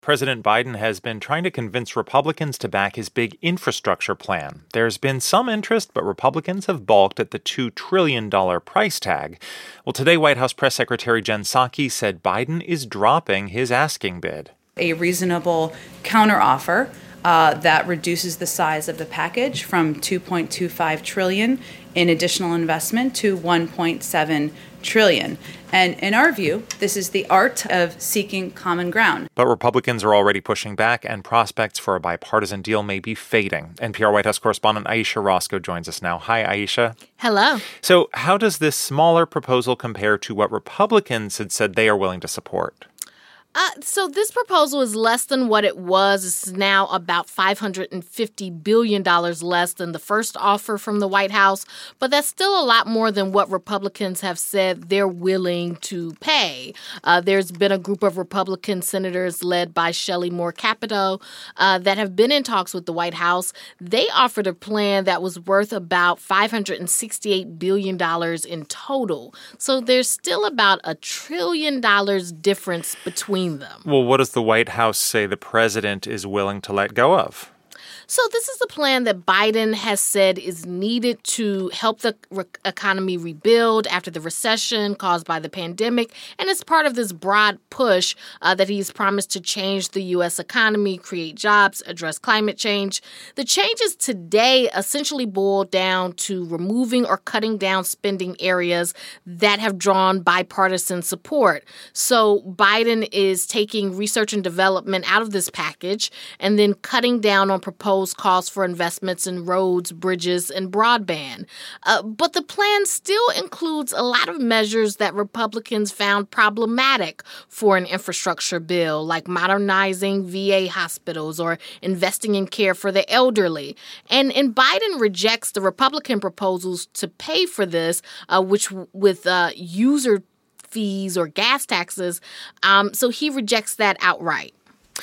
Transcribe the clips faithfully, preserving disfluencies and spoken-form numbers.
President Biden has been trying to convince Republicans to back his big infrastructure plan. There's been some interest, but Republicans have balked at the two trillion dollars price tag. Well, today, White House Press Secretary Jen Psaki said Biden is dropping his asking bid. A reasonable counteroffer uh, that reduces the size of the package from two point two five trillion dollars in additional investment to one point seven trillion dollars. And in our view, this is the art of seeking common ground. But Republicans are already pushing back, and prospects for a bipartisan deal may be fading. N P R White House correspondent Ayesha Rascoe joins us now. Hi, Ayesha. Hello. So how does this smaller proposal compare to what Republicans had said they are willing to support? Uh, so this proposal is less than what it was. It's now about five hundred fifty billion dollars less than the first offer from the White House, but that's still a lot more than what Republicans have said they're willing to pay. Uh, there's been a group of Republican senators led by Shelley Moore Capito uh, that have been in talks with the White House. They offered a plan that was worth about five hundred sixty-eight billion dollars in total. So there's still about a trillion dollars difference between them. Well, what does the White House say the president is willing to let go of? So this is the plan that Biden has said is needed to help the re- economy rebuild after the recession caused by the pandemic. And it's part of this broad push uh, that he's promised to change the U S economy, create jobs, address climate change. The changes today essentially boil down to removing or cutting down spending areas that have drawn bipartisan support. So Biden is taking research and development out of this package and then cutting down on proposed calls for investments in roads, bridges, and broadband. Uh, but the plan still includes a lot of measures that Republicans found problematic for an infrastructure bill, like modernizing V A hospitals or investing in care for the elderly. And, and Biden rejects the Republican proposals to pay for this, uh, which with uh, user fees or gas taxes. Um, so he rejects that outright.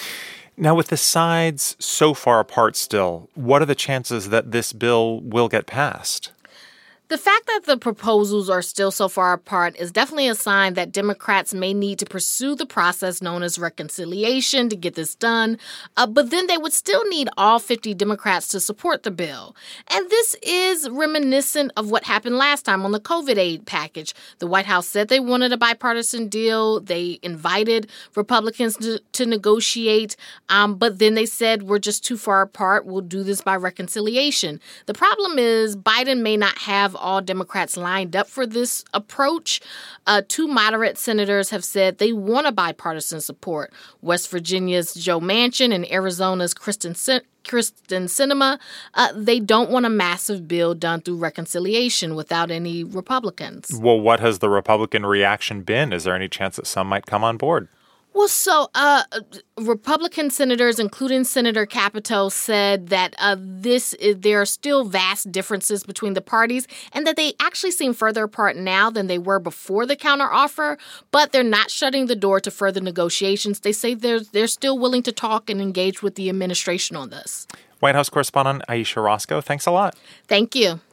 Now, with the sides so far apart still, what are the chances that this bill will get passed? The fact that the proposals are still so far apart is definitely a sign that Democrats may need to pursue the process known as reconciliation to get this done, uh, but then they would still need all fifty Democrats to support the bill. And this is reminiscent of what happened last time on the COVID aid package. The White House said they wanted a bipartisan deal. They invited Republicans to, to negotiate, um, but then they said, we're just too far apart. We'll do this by reconciliation. The problem is Biden may not have all Democrats lined up for this approach. Uh, two moderate senators have said they want a bipartisan support. West Virginia's Joe Manchin and Arizona's Kristen Sin- Kristen Sinema, uh, they don't want a massive bill done through reconciliation without any Republicans. Well, what has the Republican reaction been? Is there any chance that some might come on board? Well, so uh, Republican senators, including Senator Capito, said that uh, this is, there are still vast differences between the parties and that they actually seem further apart now than they were before the counteroffer, but they're not shutting the door to further negotiations. They say they're, they're still willing to talk and engage with the administration on this. White House correspondent Ayesha Rascoe, thanks a lot. Thank you.